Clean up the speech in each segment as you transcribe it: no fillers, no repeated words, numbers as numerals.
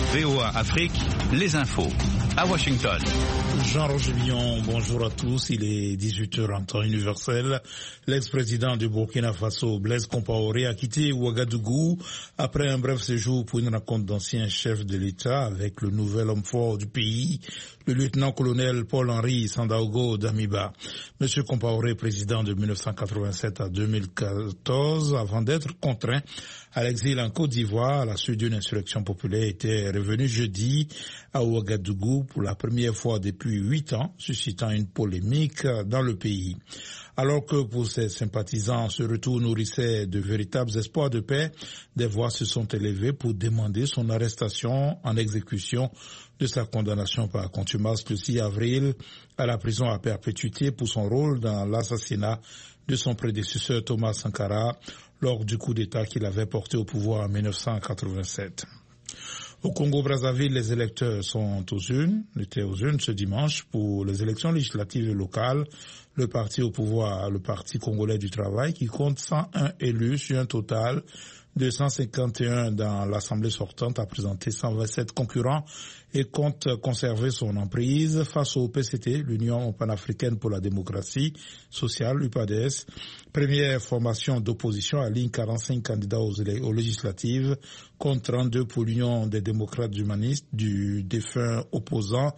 VOA Afrique, les infos. À Washington. Jean-Roger Billon, bonjour à tous. Il est 18h en temps universel. L'ex-président du Burkina Faso, Blaise Compaoré, a quitté Ouagadougou après un bref séjour pour une rencontre d'anciens chefs de l'État avec le nouvel homme fort du pays, le lieutenant-colonel Paul-Henri Sandaogo Damiba. Monsieur Compaoré, président de 1987 à 2014, avant d'être contraint à l'exil en Côte d'Ivoire à la suite d'une insurrection populaire, était revenu jeudi à Ouagadougou pour la première fois depuis 8 ans, suscitant une polémique dans le pays. Alors que pour ses sympathisants, ce retour nourrissait de véritables espoirs de paix, des voix se sont élevées pour demander son arrestation en exécution de sa condamnation par contumace le 6 avril à la prison à perpétuité pour son rôle dans l'assassinat de son prédécesseur Thomas Sankara lors du coup d'État qu'il avait porté au pouvoir en 1987. Au Congo-Brazzaville, les électeurs étaient aux urnes ce dimanche pour les élections législatives et locales. Le parti au pouvoir, le Parti congolais du travail, qui compte 101 élus sur un total de 151 dans l'Assemblée sortante, a présenté 127 concurrents et compte conserver son emprise face au PCT, l'Union panafricaine pour la démocratie sociale, l'UPADES. Première formation d'opposition, aligne 45 candidats aux législatives, contre 32 pour l'Union des démocrates humanistes du défunt opposant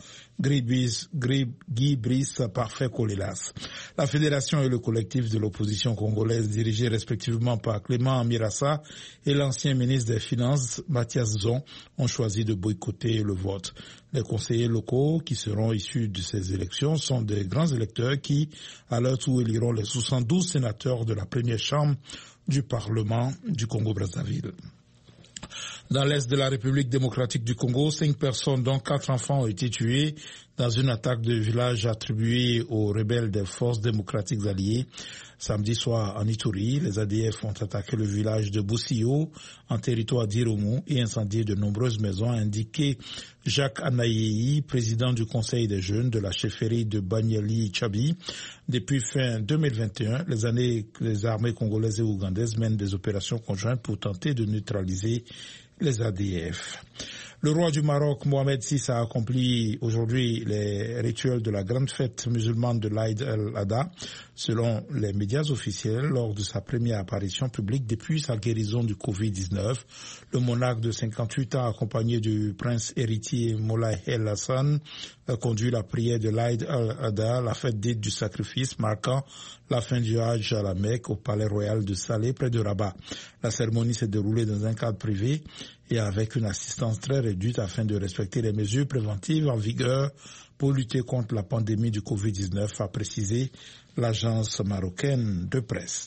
Guy Brice Parfait Kolelas. La fédération et le collectif de l'opposition congolaise, dirigés respectivement par Clément Mirassa et l'ancien ministre des Finances Mathias Zon, ont choisi de boycotter le vote. Les conseillers locaux qui seront issus de ces élections sont des grands électeurs qui, à leur tour, éliront les 72 sénateurs de la première chambre du Parlement du Congo-Brazzaville. Dans l'est de la République démocratique du Congo, 5 personnes, dont 4 enfants, ont été tuées dans une attaque de village attribuée aux rebelles des forces démocratiques alliées. Samedi soir, en Ituri, les ADF ont attaqué le village de Boussio, en territoire d'Iromu, et incendié de nombreuses maisons, a indiqué Jacques Anayeyi, président du Conseil des jeunes de la chefferie de Banyali-Tchabi. Depuis fin 2021, les armées congolaises et ougandaises mènent des opérations conjointes pour tenter de neutraliser les ADF. Le roi du Maroc, Mohamed VI, a accompli aujourd'hui les rituels de la grande fête musulmane de l'Aïd el-Adha, selon les médias officiels, lors de sa première apparition publique depuis sa guérison du Covid-19. Le monarque de 58 ans, accompagné du prince héritier Moulay El Hassan, a conduit la prière de l'Aïd el-Adha, la fête dite du sacrifice, marquant la fin du Hajj à la Mecque au palais royal de Salé, près de Rabat. La cérémonie s'est déroulée dans un cadre privé et avec une assistance très réduite afin de respecter les mesures préventives en vigueur pour lutter contre la pandémie du Covid-19, a précisé l'agence marocaine de presse.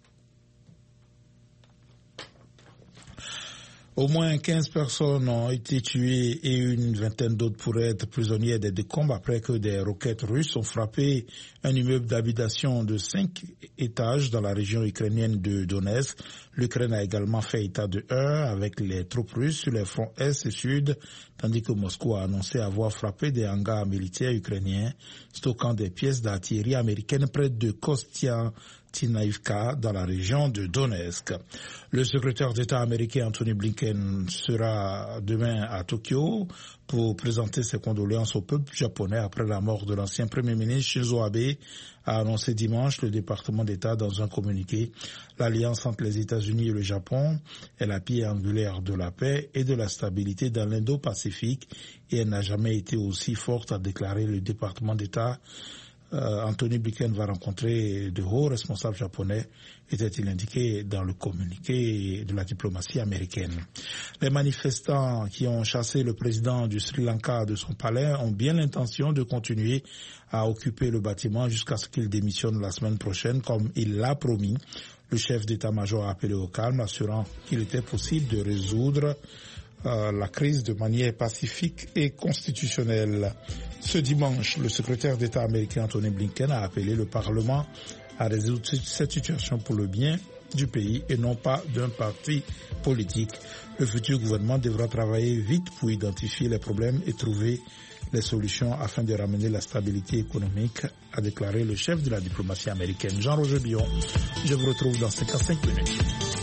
Au moins 15 personnes ont été tuées et une vingtaine d'autres pourraient être prisonnières des décombres après que des roquettes russes ont frappé un immeuble d'habitation de 5 étages dans la région ukrainienne de Donetsk. L'Ukraine a également fait état de heurts avec les troupes russes sur les fronts Est et Sud, tandis que Moscou a annoncé avoir frappé des hangars militaires ukrainiens stockant des pièces d'artillerie américaines près de Kostiantynivka dans la région de Donetsk. Le secrétaire d'État américain Anthony Blinken sera demain à Tokyo pour présenter ses condoléances au peuple japonais après la mort de l'ancien Premier ministre Shinzo Abe, a annoncé dimanche le département d'État dans un communiqué. L'alliance entre les États-Unis et le Japon est la pierre angulaire de la paix et de la stabilité dans l'Indo-Pacifique et elle n'a jamais été aussi forte, a déclaré le département d'État. Anthony Blinken va rencontrer de hauts responsables japonais, était-il indiqué dans le communiqué de la diplomatie américaine. Les manifestants qui ont chassé le président du Sri Lanka de son palais ont bien l'intention de continuer à occuper le bâtiment jusqu'à ce qu'il démissionne la semaine prochaine, comme il l'a promis. Le chef d'état-major a appelé au calme, assurant qu'il était possible de résoudre la crise de manière pacifique et constitutionnelle. Ce dimanche, le secrétaire d'État américain Anthony Blinken a appelé le Parlement à résoudre cette situation pour le bien du pays et non pas d'un parti politique. Le futur gouvernement devra travailler vite pour identifier les problèmes et trouver les solutions afin de ramener la stabilité économique, a déclaré le chef de la diplomatie américaine Jean-Roger Billon. Je vous retrouve dans 55 minutes.